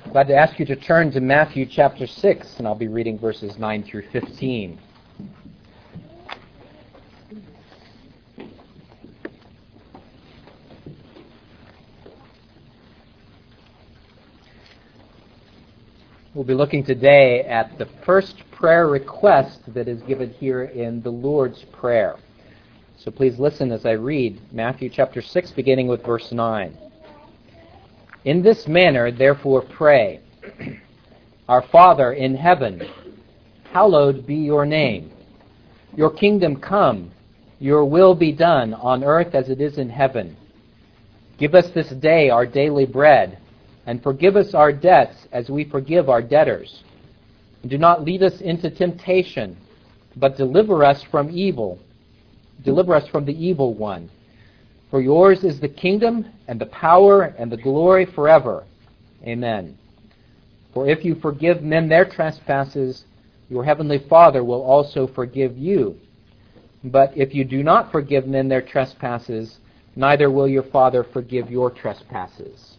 Glad to ask you to turn to Matthew chapter 6, and I'll be reading verses 9 through 15. We'll be looking today at the first prayer request that is given here in the Lord's Prayer. So please listen as I read Matthew chapter 6, beginning with verse 9. In this manner, therefore, pray, Our Father in heaven, hallowed be your name. Your kingdom come, your will be done on earth as it is in heaven. Give us this day our daily bread, and forgive us our debts as we forgive our debtors. And do not lead us into temptation, but deliver us from evil. Deliver us from the evil one. For yours is the kingdom, and the power, and the glory forever. Amen. For if you forgive men their trespasses, your heavenly Father will also forgive you. But if you do not forgive men their trespasses, neither will your Father forgive your trespasses.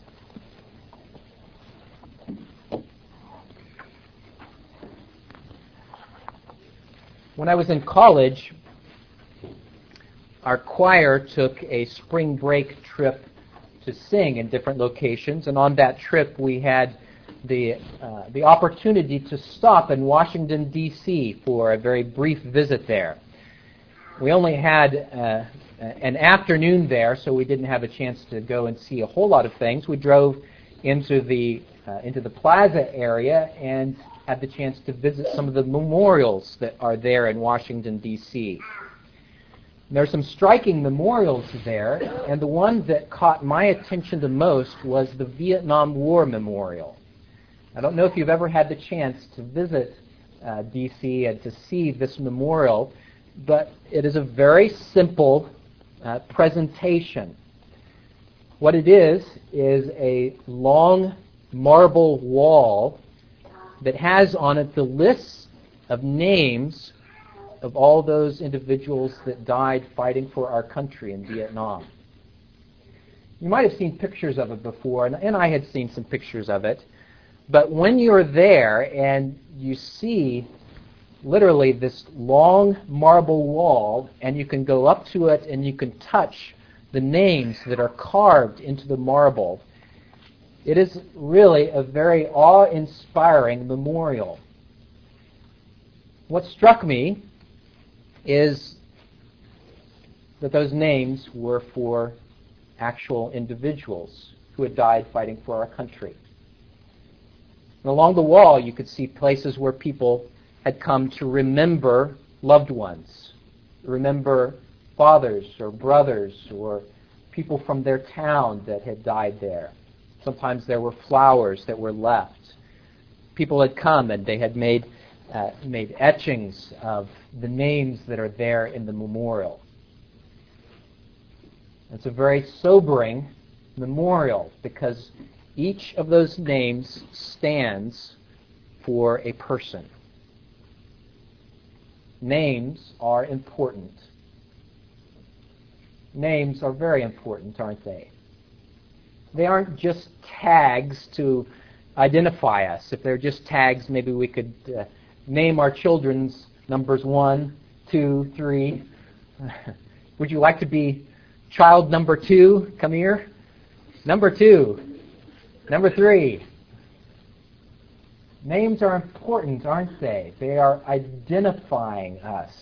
When I was in college, our choir took a spring break trip to sing in different locations, and on that trip we had the opportunity to stop in Washington, D.C. for a very brief visit there. We only had an afternoon there, so we didn't have a chance to go and see a whole lot of things. We drove into the plaza area and had the chance to visit some of the memorials that are there in Washington, D.C. There are some striking memorials there, and the one that caught my attention the most was the Vietnam War Memorial. I don't know if you've ever had the chance to visit D.C. and to see this memorial, but it is a very simple presentation. What it is a long marble wall that has on it the lists of names of all those individuals that died fighting for our country in Vietnam. You might have seen pictures of it before, and I had seen some pictures of it, but when you're there and you see literally this long marble wall, and you can go up to it and you can touch the names that are carved into the marble, it is really a very awe-inspiring memorial. What struck me is that those names were for actual individuals who had died fighting for our country. And along the wall, you could see places where people had come to remember loved ones, remember fathers or brothers or people from their town that had died there. Sometimes there were flowers that were left. People had come and they had made etchings of the names that are there in the memorial. It's a very sobering memorial because each of those names stands for a person. Names are important. Names are very important, aren't they? They aren't just tags to identify us. If they're just tags, maybe we could name our children's numbers 1, 2, 3. Would you like to be child number 2? Come here. Number 2. Number 3. Names are important, aren't they? They are identifying us.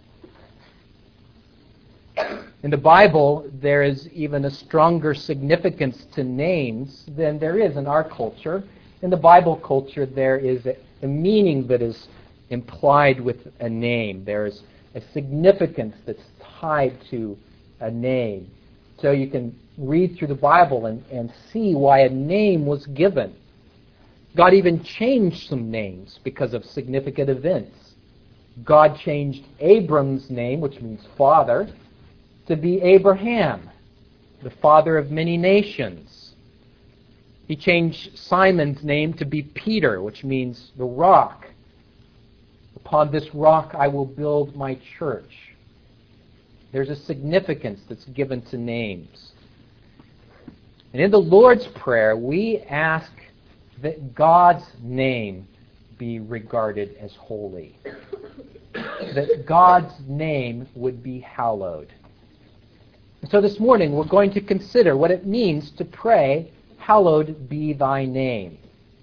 In the Bible, there is even a stronger significance to names than there is in our culture. In the Bible culture, there is a meaning that is implied with a name. There is a significance that's tied to a name. So you can read through the Bible and see why a name was given. God even changed some names because of significant events. God changed Abram's name, which means father, to be Abraham, the father of many nations. He changed Simon's name to be Peter, which means the rock. Upon this rock I will build my church. There's a significance that's given to names. And in the Lord's Prayer, we ask that God's name be regarded as holy, that God's name would be hallowed. And so this morning we're going to consider what it means to pray, "Hallowed be thy name."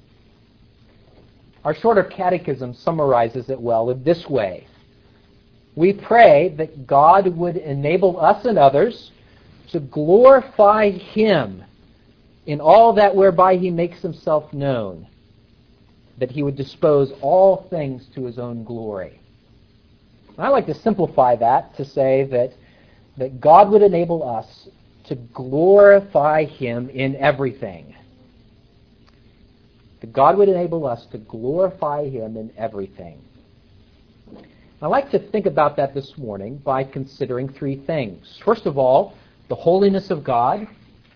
Our shorter catechism summarizes it well in this way. We pray that God would enable us and others to glorify Him in all that whereby He makes Himself known, that He would dispose all things to His own glory. And I like to simplify that to say that God would enable us to glorify Him in everything. That God would enable us to glorify Him in everything. I'd like to think about that this morning by considering three things. First of all, the holiness of God.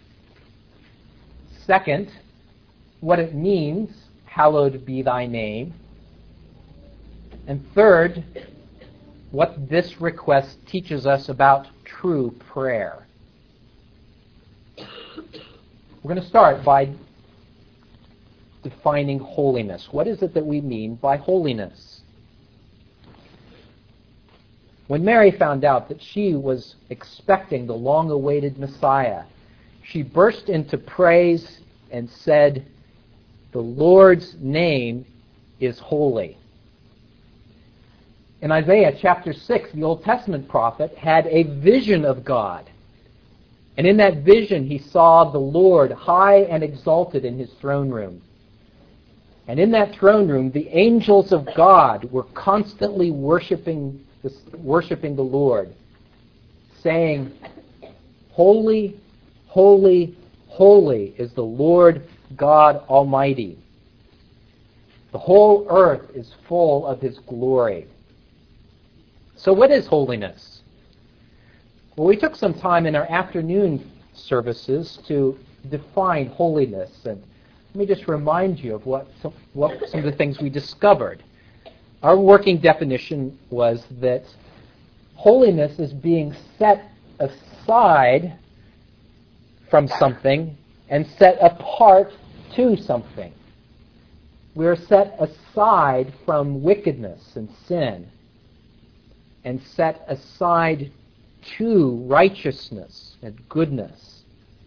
Second, what it means, "Hallowed be thy name." And third, what this request teaches us about true prayer. We're going to start by defining holiness. What is it that we mean by holiness? When Mary found out that she was expecting the long-awaited Messiah, she burst into praise and said, "The Lord's name is holy." In Isaiah chapter 6, the Old Testament prophet had a vision of God. And in that vision, he saw the Lord high and exalted in His throne room. And in that throne room, the angels of God were constantly worshiping the Lord, saying, "Holy, holy, holy is the Lord God Almighty. The whole earth is full of His glory." So what is holiness? Well, we took some time in our afternoon services to define holiness, and let me just remind you of what some of the things we discovered. Our working definition was that holiness is being set aside from something and set apart to something. We are set aside from wickedness and sin and set aside to righteousness and goodness.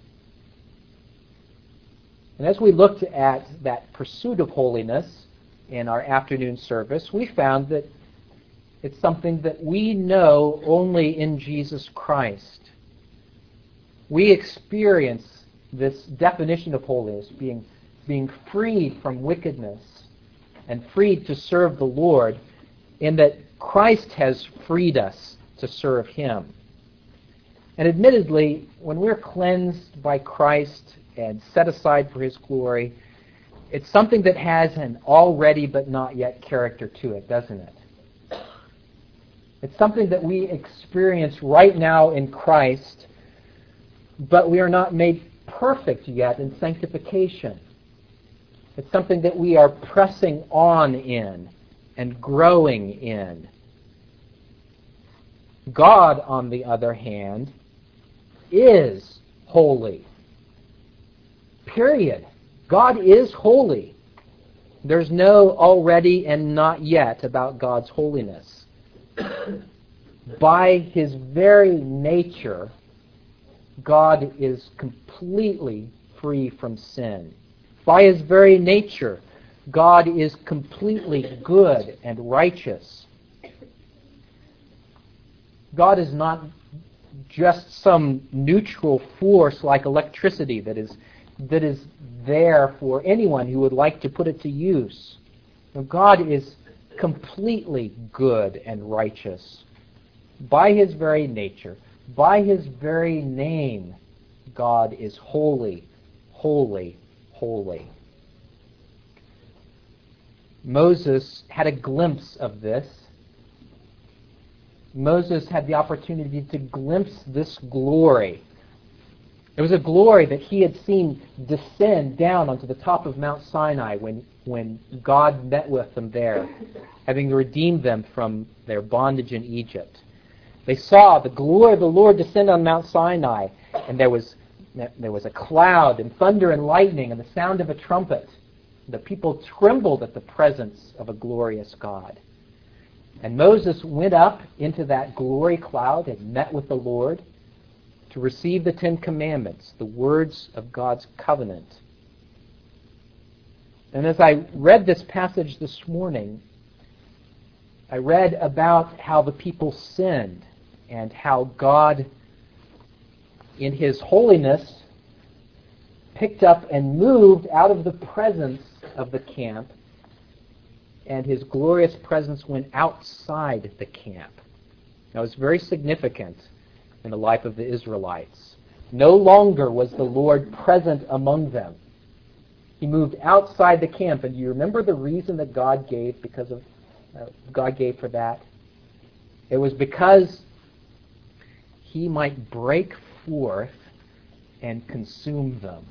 And as we looked at that pursuit of holiness in our afternoon service, we found that it's something that we know only in Jesus Christ. We experience this definition of holiness, being freed from wickedness and freed to serve the Lord, in that Christ has freed us to serve Him. And admittedly, when we're cleansed by Christ and set aside for His glory, it's something that has an already but not yet character to it, doesn't it? It's something that we experience right now in Christ, but we are not made perfect yet in sanctification. It's something that we are pressing on in and growing in. God, on the other hand, is holy. Period. God is holy. There's no already and not yet about God's holiness. By His very nature, God is completely free from sin. By His very nature, God is completely good and righteous. God is not just some neutral force like electricity that is there for anyone who would like to put it to use. No, God is completely good and righteous. By His very nature, by His very name, God is holy, holy, holy. Moses had a glimpse of this. Moses had the opportunity to glimpse this glory. It was a glory that he had seen descend down onto the top of Mount Sinai when God met with them there, having redeemed them from their bondage in Egypt. They saw the glory of the Lord descend on Mount Sinai, and there was a cloud and thunder and lightning and the sound of a trumpet. The people trembled at the presence of a glorious God. And Moses went up into that glory cloud and met with the Lord to receive the 10 Commandments, the words of God's covenant. And as I read this passage this morning, I read about how the people sinned and how God, in His holiness, picked up and moved out of the presence of the camp, and His glorious presence went outside the camp. Now, it's very significant in the life of the Israelites. No longer was the Lord present among them. He moved outside the camp. And do you remember the reason that God gave for that? It was because He might break forth and consume them.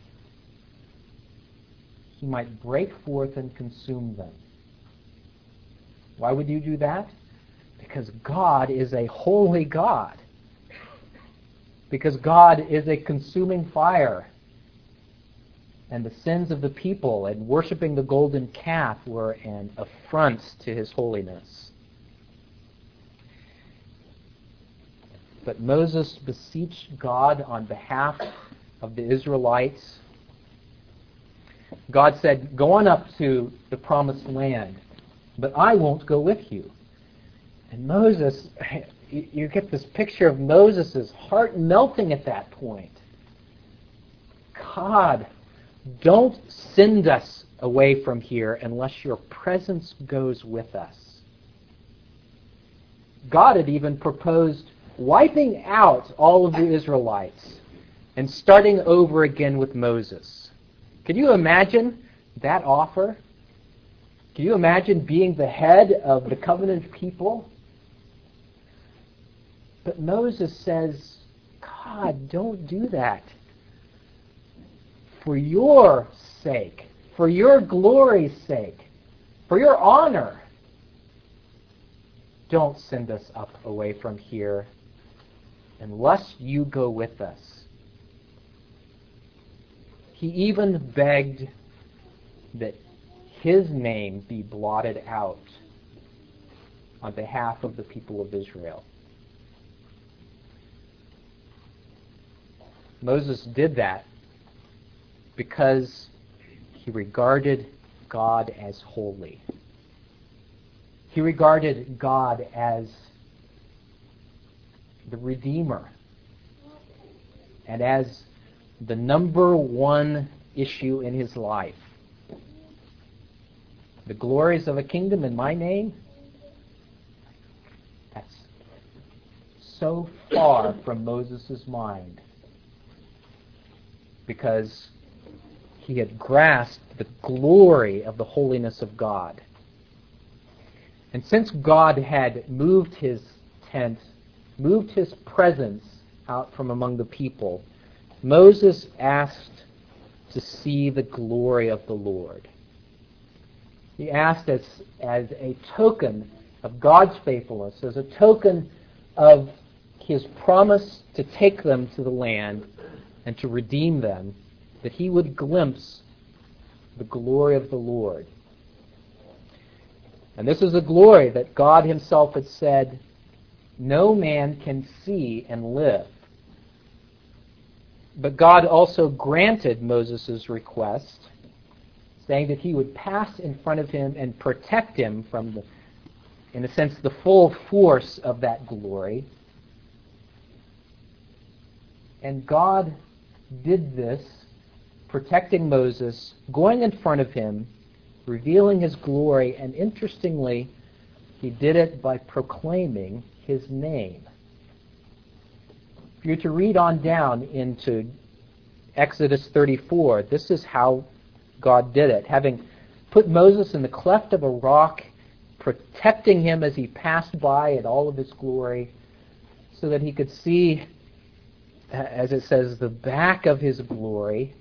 He might break forth and consume them. Why would you do that? Because God is a holy God. Because God is a consuming fire. And the sins of the people and worshiping the golden calf were an affront to His holiness. But Moses beseeched God on behalf of the Israelites. God said, "Go on up to the promised land, but I won't go with you." And Moses, you get this picture of Moses' heart melting at that point. God, don't send us away from here unless your presence goes with us. God had even proposed wiping out all of the Israelites and starting over again with Moses. Can you imagine that offer? Can you imagine being the head of the covenant people? But Moses says, God, don't do that. For your sake, for your glory's sake, for your honor, don't send us up away from here unless you go with us. He even begged that his name be blotted out on behalf of the people of Israel. Moses did that because he regarded God as holy. He regarded God as the Redeemer and as the number one issue in his life. The glories of a kingdom in my name? That's so far from Moses' mind, because he had grasped the glory of the holiness of God. And since God had moved His tent, moved His presence out from among the people, Moses asked to see the glory of the Lord. He asked as a token of God's faithfulness, as a token of His promise to take them to the land and to redeem them, that he would glimpse the glory of the Lord. And this is a glory that God Himself had said, no man can see and live. But God also granted Moses' request, saying that He would pass in front of him and protect him from, in a sense, the full force of that glory. And God did this, protecting Moses, going in front of him, revealing His glory, and interestingly, He did it by proclaiming His name. If you're to read on down into Exodus 34, this is how God did it. Having put Moses in the cleft of a rock, protecting him as he passed by in all of His glory, so that he could see, as it says, the back of His glory,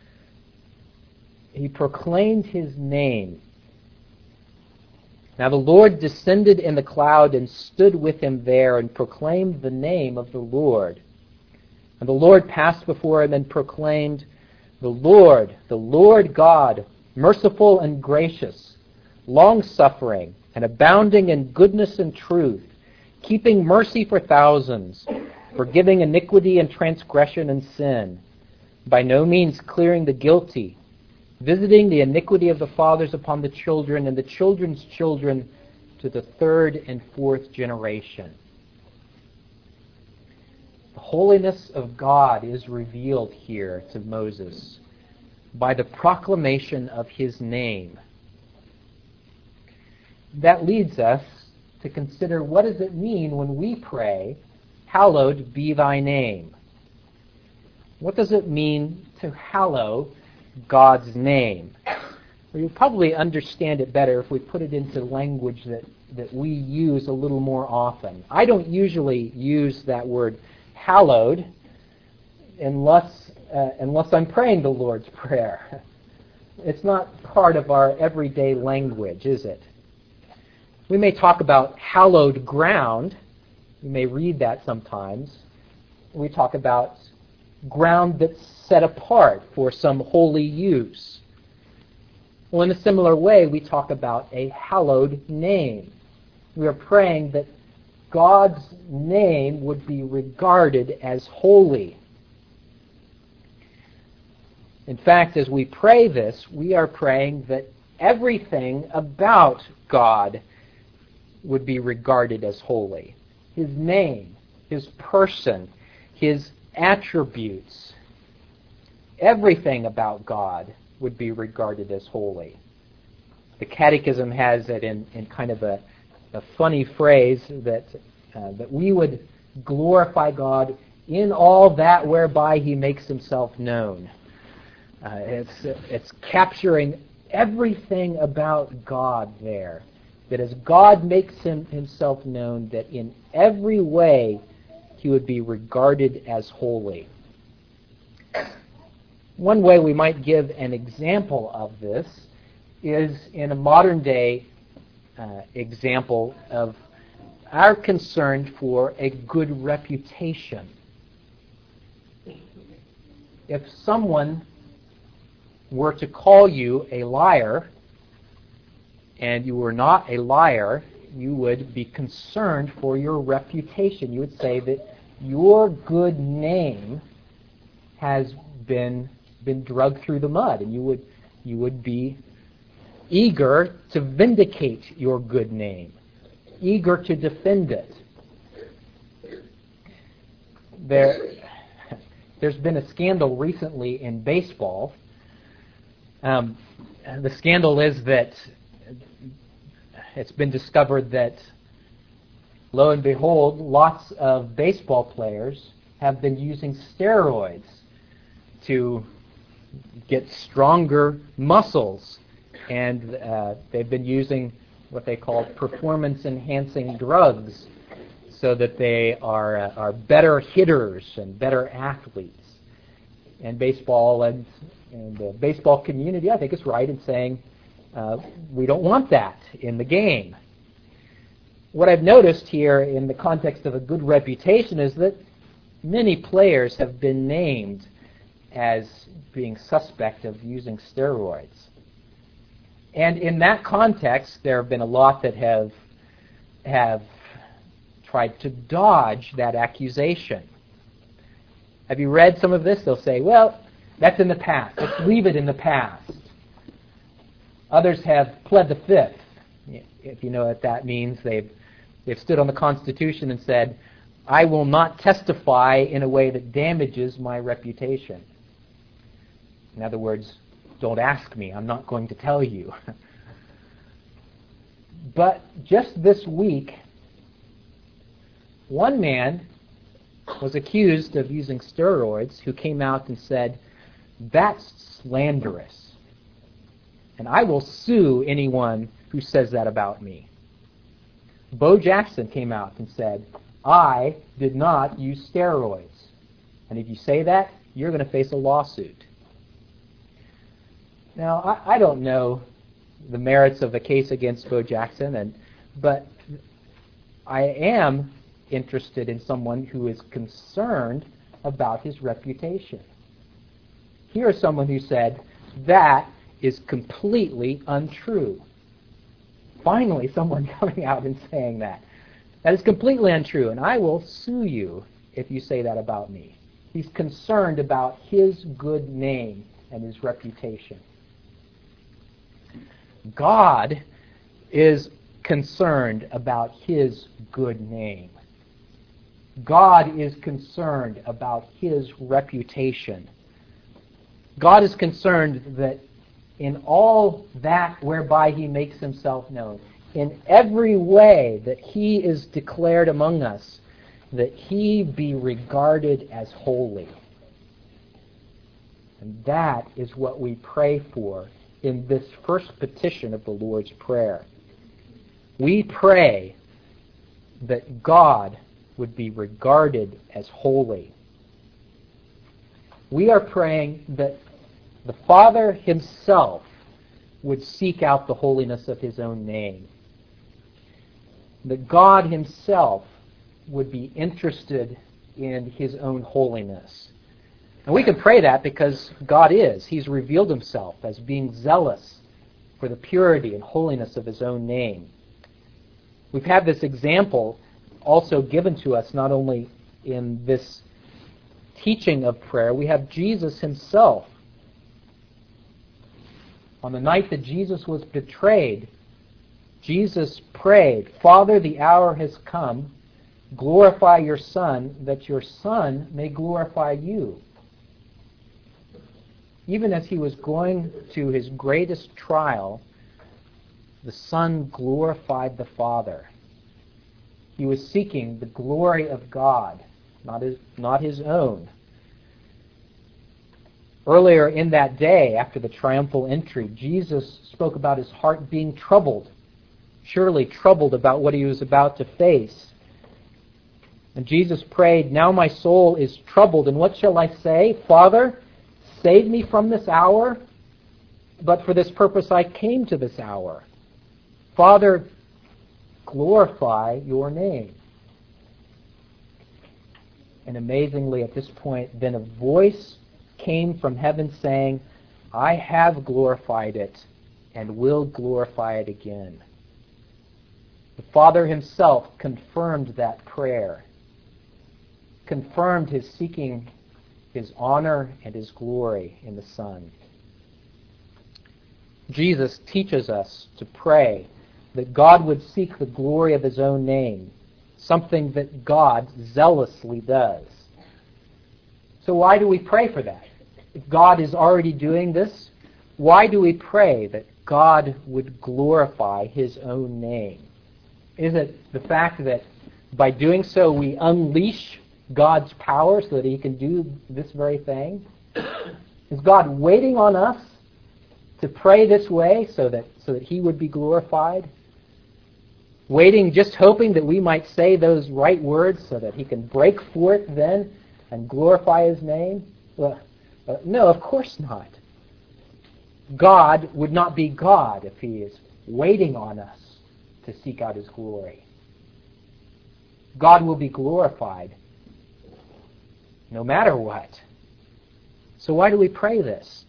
He proclaimed His name. Now the Lord descended in the cloud and stood with him there and proclaimed the name of the Lord. And the Lord passed before him and proclaimed, the Lord God, merciful and gracious, long-suffering, and abounding in goodness and truth, keeping mercy for thousands, forgiving iniquity and transgression and sin, by no means clearing the guilty, visiting the iniquity of the fathers upon the children and the children's children to the third and fourth generation. The holiness of God is revealed here to Moses by the proclamation of his name. That leads us to consider, what does it mean when we pray, "Hallowed be thy name"? What does it mean to hallow God's name? Well, you'll probably understand it better if we put it into language that we use a little more often. I don't usually use that word hallowed unless I'm praying the Lord's Prayer. It's not part of our everyday language, is it? We may talk about hallowed ground. You may read that sometimes. We talk about ground that's set apart for some holy use. Well, in a similar way, we talk about a hallowed name. We are praying that God's name would be regarded as holy. In fact, as we pray this, we are praying that everything about God would be regarded as holy. His name, His person, His attributes, everything about God would be regarded as holy. The Catechism has it in kind of a funny phrase that we would glorify God in all that whereby He makes Himself known. It's capturing everything about God there. That as God makes Himself known, that in every way He would be regarded as holy. One way we might give an example of this is in a modern day example of our concern for a good reputation. If someone were to call you a liar, and you were not a liar, you would be concerned for your reputation. You would say that your good name has been dragged through the mud, and you would be eager to vindicate your good name, eager to defend it. There's been a scandal recently in baseball. The scandal is that it's been discovered that, lo and behold, lots of baseball players have been using steroids to get stronger muscles, and they've been using what they call performance-enhancing drugs so that they are better hitters and better athletes. And baseball and the baseball community, I think, is right in saying we don't want that in the game. What I've noticed here in the context of a good reputation is that many players have been named as being suspect of using steroids. And in that context, there have been a lot that have tried to dodge that accusation. Have you read some of this? They'll say, well, that's in the past. Let's leave it in the past. Others have pled the fifth. If you know what that means, they've stood on the Constitution and said, I will not testify in a way that damages my reputation. In other words, don't ask me. I'm not going to tell you. But just this week, one man was accused of using steroids who came out and said, that's slanderous. And I will sue anyone who says that about me. Bo Jackson came out and said, I did not use steroids. And if you say that, you're going to face a lawsuit. Now, I don't know the merits of the case against Bo Jackson, but I am interested in someone who is concerned about his reputation. Here is someone who said, that is completely untrue. Finally, someone coming out and saying that. That is completely untrue, and I will sue you if you say that about me. He's concerned about his good name and his reputation. God is concerned about his good name. God is concerned about his reputation. God is concerned that in all that whereby he makes himself known, in every way that he is declared among us, that he be regarded as holy. And that is what we pray for in this first petition of the Lord's Prayer. We pray that God would be regarded as holy. We are praying that the Father himself would seek out the holiness of his own name. That God himself would be interested in his own holiness. And we can pray that because God is. He's revealed himself as being zealous for the purity and holiness of his own name. We've had this example also given to us not only in this teaching of prayer. We have Jesus himself. On the night that Jesus was betrayed, Jesus prayed, "Father, the hour has come. Glorify your Son, that your Son may glorify you." Even as he was going to his greatest trial, the Son glorified the Father. He was seeking the glory of God, not his own. Earlier in that day, after the triumphal entry, Jesus spoke about his heart being troubled, surely troubled about what he was about to face. And Jesus prayed, "Now my soul is troubled, and what shall I say? Father, save me from this hour, but for this purpose I came to this hour. Father, glorify your name." And amazingly at this point, then a voice came from heaven saying, "I have glorified it and will glorify it again." The Father himself confirmed that prayer, confirmed his seeking his honor and his glory in the Son. Jesus teaches us to pray that God would seek the glory of his own name, something that God zealously does. So why do we pray for that? If God is already doing this, why do we pray that God would glorify his own name? Is it the fact that by doing so we unleash God's power so that he can do this very thing? Is God waiting on us to pray this way so that he would be glorified? Waiting, just hoping that we might say those right words so that he can break forth then and glorify his name? Well, no, of course not. God would not be God if he is waiting on us to seek out his glory. God will be glorified no matter what. So why do we pray this?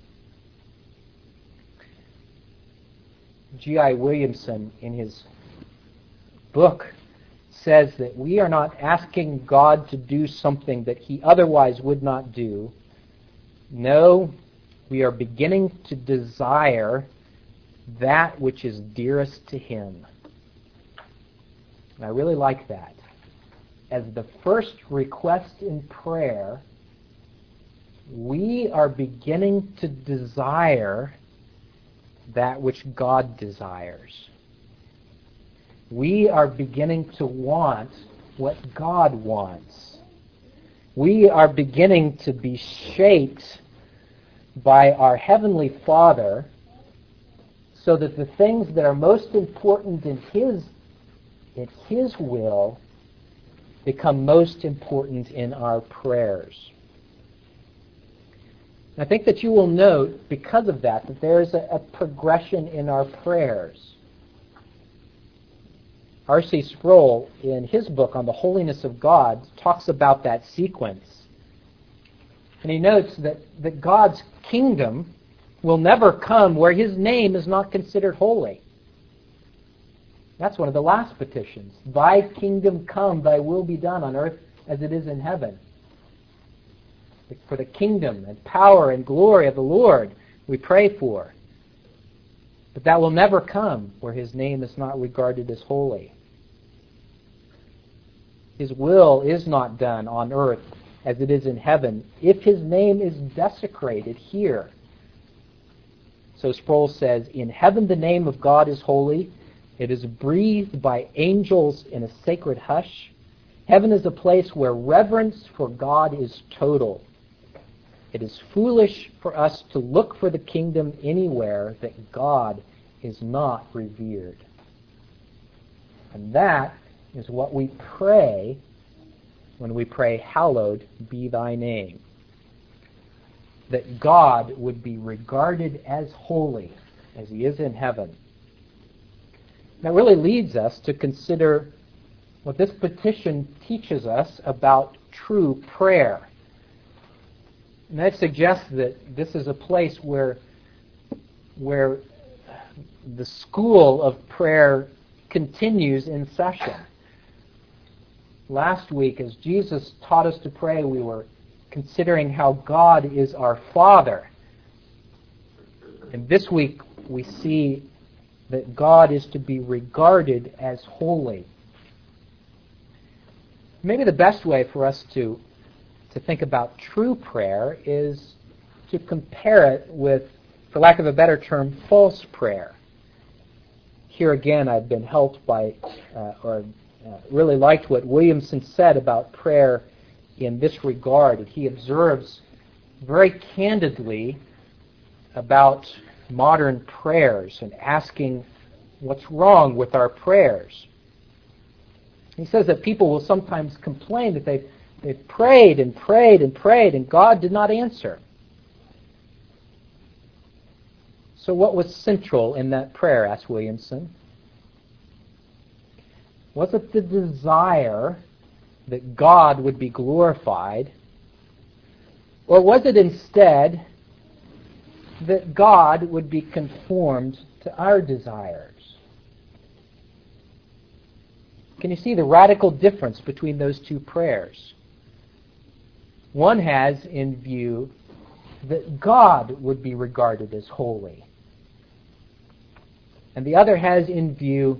G.I. Williamson, in his book, says that we are not asking God to do something that he otherwise would not do. No, we are beginning to desire that which is dearest to him. And I really like that. As the first request in prayer, we are beginning to desire that which God desires. We are beginning to want what God wants. We are beginning to be shaped by our Heavenly Father so that the things that are most important in His will become most important in our prayers. I think that you will note, because of that there is a progression in our prayers. R.C. Sproul, in his book on the holiness of God, talks about that sequence. And he notes that God's kingdom will never come where his name is not considered holy. That's one of the last petitions. Thy kingdom come, thy will be done on earth as it is in heaven. For the kingdom and power and glory of the Lord we pray for. But that will never come where his name is not regarded as holy. His will is not done on earth as it is in heaven if his name is desecrated here. So Sproul says, in heaven the name of God is holy. It is breathed by angels in a sacred hush. Heaven is a place where reverence for God is total. It is foolish for us to look for the kingdom anywhere that God is not revered. And that is what we pray when we pray, hallowed be thy name. That God would be regarded as holy as he is in heaven. That really leads us to consider what this petition teaches us about true prayer. And that suggests that this is a place where the school of prayer continues in session. Last week, as Jesus taught us to pray, we were considering how God is our Father. And this week, we see that God is to be regarded as holy. Maybe the best way for us to think about true prayer is to compare it with, for lack of a better term, false prayer. Here again, I've been helped by, really liked what Williamson said about prayer in this regard. He observes very candidly about modern prayers and asking what's wrong with our prayers. He says that people will sometimes complain that they've prayed and prayed and prayed and God did not answer. So what was central in that prayer, asked Williamson? Was it the desire that God would be glorified, or was it instead that God would be conformed to our desires? Can you see the radical difference between those two prayers? One has in view that God would be regarded as holy, and the other has in view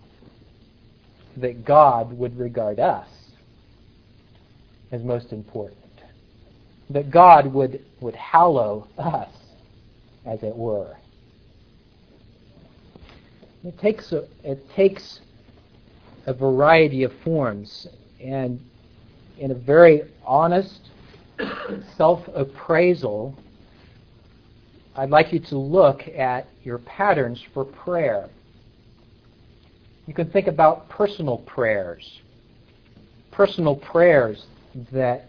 that God would regard us as most important, that God would hallow us, as it were. It takes a variety of forms, and in a very honest self-appraisal, I'd like you to look at your patterns for prayer. You can think about personal prayers that,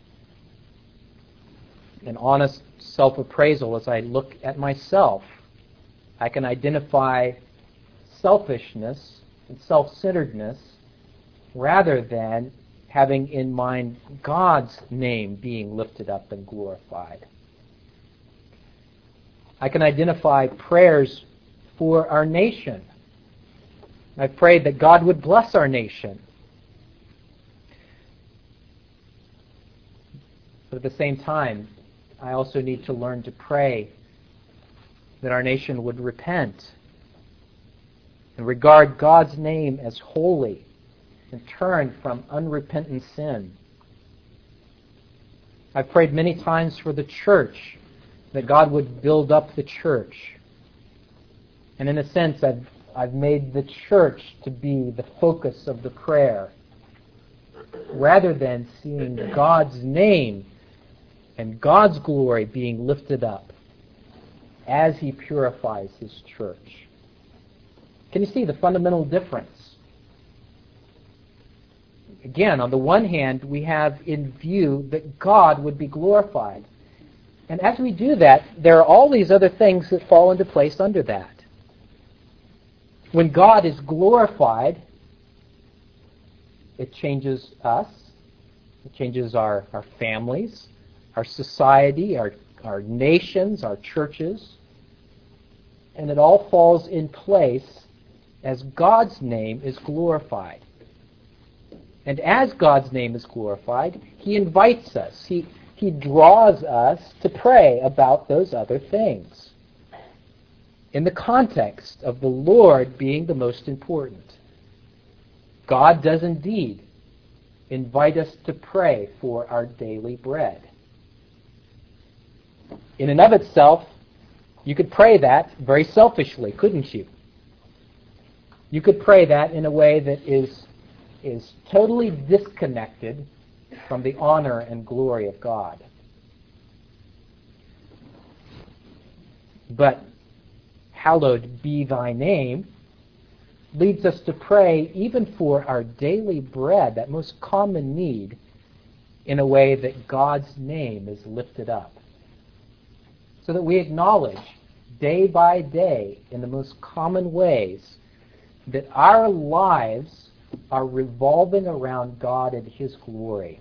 an honest self-appraisal as I look at myself, I can identify selfishness and self-centeredness rather than having in mind God's name being lifted up and glorified. I can identify prayers for our nation. I've prayed that God would bless our nation. But at the same time, I also need to learn to pray that our nation would repent and regard God's name as holy and turn from unrepentant sin. I've prayed many times for the church, that God would build up the church. And in a sense, I've made the church to be the focus of the prayer, rather than seeing God's name and God's glory being lifted up as he purifies his church. Can you see the fundamental difference? Again, on the one hand, we have in view that God would be glorified. And as we do that, there are all these other things that fall into place under that. When God is glorified, it changes us. It changes our families, our society, our nations, our churches. and it all falls in place as God's name is glorified. And as God's name is glorified, He invites us. He draws us to pray about those other things in the context of the Lord being the most important. God does indeed invite us to pray for our daily bread. In and of itself, you could pray that very selfishly, couldn't you? You could pray that in a way that is totally disconnected from the honor and glory of God. But hallowed be thy name leads us to pray even for our daily bread, that most common need, in a way that God's name is lifted up. So that we acknowledge day by day in the most common ways that our lives are revolving around God and His glory.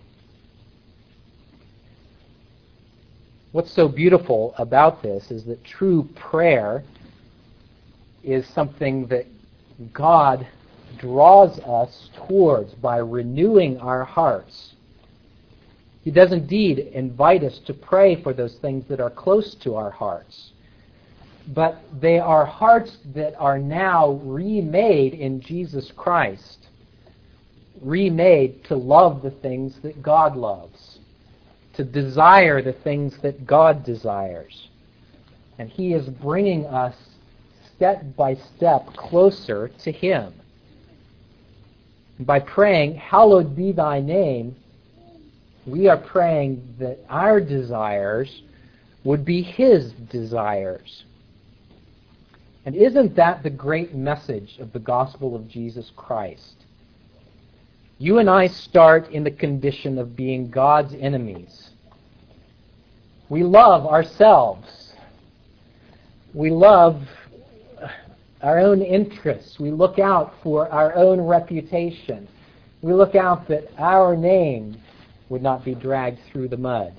What's so beautiful about this is that true prayer is something that God draws us towards by renewing our hearts. He does indeed invite us to pray for those things that are close to our hearts. But they are hearts that are now remade in Jesus Christ, remade to love the things that God loves, to desire the things that God desires. And He is bringing us step by step closer to Him. And by praying, hallowed be thy name, we are praying that our desires would be His desires. And isn't that the great message of the gospel of Jesus Christ? You and I start in the condition of being God's enemies. We love ourselves. We love our own interests. We look out for our own reputation. We look out that our name would not be dragged through the mud.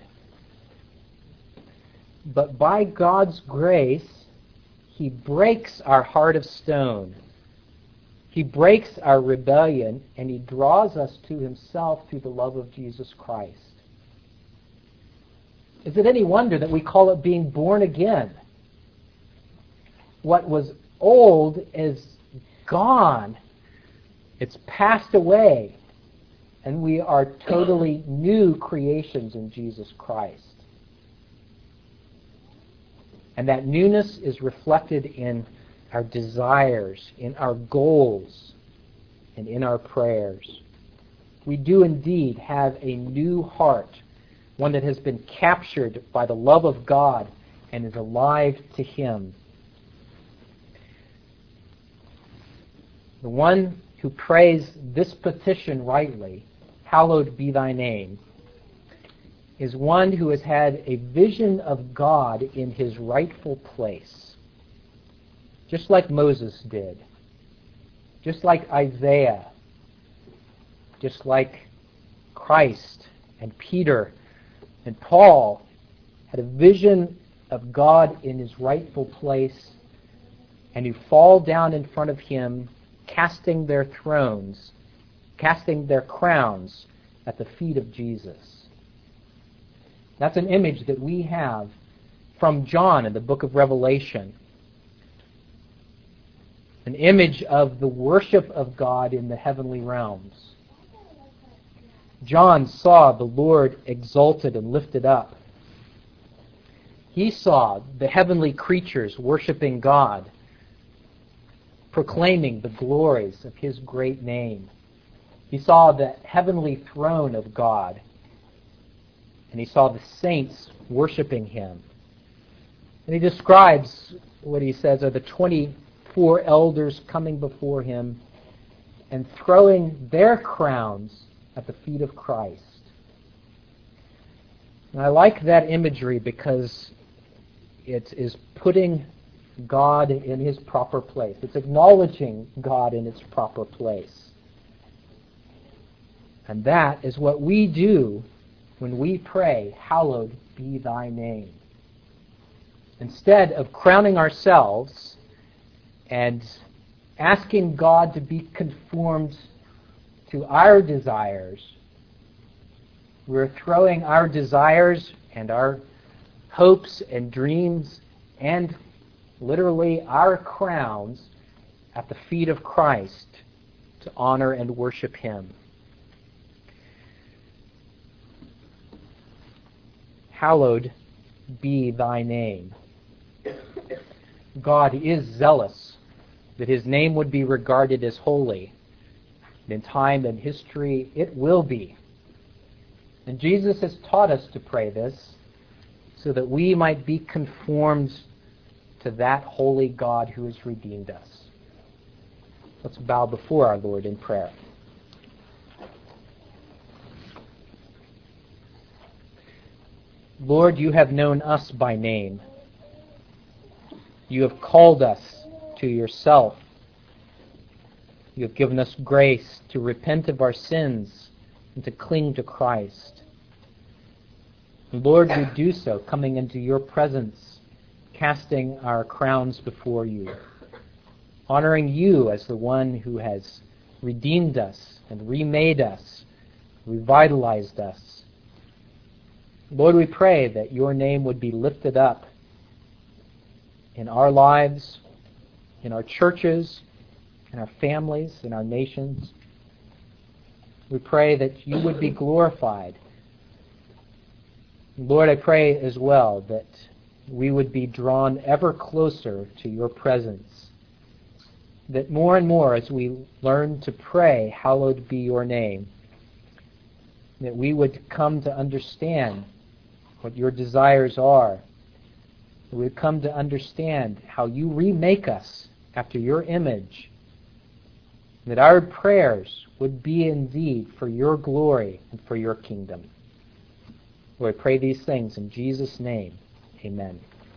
But by God's grace, He breaks our heart of stone. He breaks our rebellion, and He draws us to Himself through the love of Jesus Christ. Is it any wonder that we call it being born again? What was old is gone. It's passed away, and we are totally new creations in Jesus Christ. And that newness is reflected in our desires, in our goals, and in our prayers. We do indeed have a new heart, one that has been captured by the love of God and is alive to Him. The one who prays this petition rightly, hallowed be thy name, is one who has had a vision of God in His rightful place. Just like Moses did. Just like Isaiah. Just like Christ and Peter and Paul had a vision of God in His rightful place, and who fall down in front of Him, casting their crowns at the feet of Jesus. That's an image that we have from John in the book of Revelation. An image of the worship of God in the heavenly realms. John saw the Lord exalted and lifted up. He saw the heavenly creatures worshiping God, proclaiming the glories of His great name. He saw the heavenly throne of God, and he saw the saints worshiping Him. And he describes what he says are the 24 elders coming before Him and throwing their crowns at the feet of Christ. And I like that imagery because it is putting God in His proper place. It's acknowledging God in its proper place. And that is what we do when we pray, hallowed be thy name. Instead of crowning ourselves and asking God to be conformed to our desires. We're throwing our desires and our hopes and dreams and literally our crowns at the feet of Christ to honor and worship Him. Hallowed be thy name. God is zealous that His name would be regarded as holy. In time and history, it will be. And Jesus has taught us to pray this so that we might be conformed to that holy God who has redeemed us. Let's bow before our Lord in prayer. Lord, you have known us by name. You have called us to yourself. You have given us grace to repent of our sins and to cling to Christ. And Lord, we do so coming into your presence, casting our crowns before you, honoring you as the one who has redeemed us and remade us, revitalized us. Lord, we pray that your name would be lifted up in our lives, in our churches, in our families, in our nations. We pray that you would be glorified. Lord, I pray as well that we would be drawn ever closer to your presence. That more and more as we learn to pray, hallowed be your name, that we would come to understand what your desires are. That we would come to understand how you remake us after your image. That our prayers would be indeed for your glory and for your kingdom. Lord, I pray these things in Jesus' name. Amen.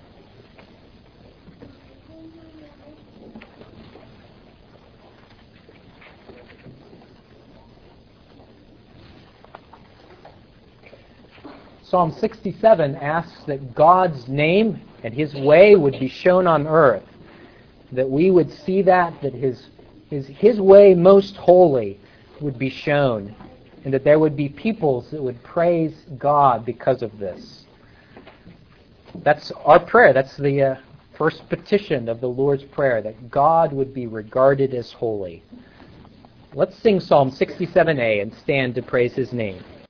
Psalm 67 asks that God's name and His way would be shown on earth, that we would see that His way most holy would be shown, and that there would be peoples that would praise God because of this. That's our prayer. That's the first petition of the Lord's Prayer, that God would be regarded as holy. Let's sing Psalm 67a and stand to praise His name.